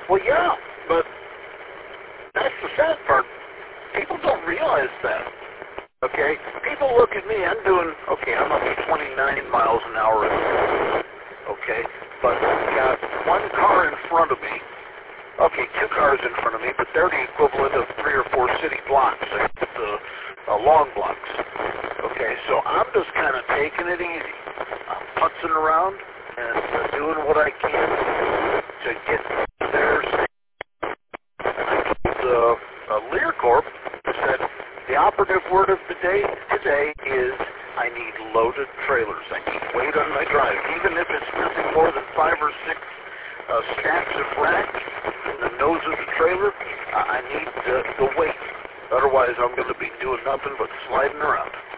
Well, yeah, but that's the sad part. People don't realize that. Okay? People look at me, I'm up to 29 miles an hour. Okay? But I've got one car in front of me. Okay, two cars in front of me, but they're the equivalent of 3 or 4 city blocks, the long blocks. Okay, so I'm just kind of taking it easy. I'm putzing around and doing what I can to get there. LearCorp said the operative word of the day today is I need loaded trailers. I need weight on my drive, even if it's nothing more than 5 or 6 stacks of racks in the nose of the trailer. I need the weight. Otherwise, I'm going to be doing nothing but sliding around.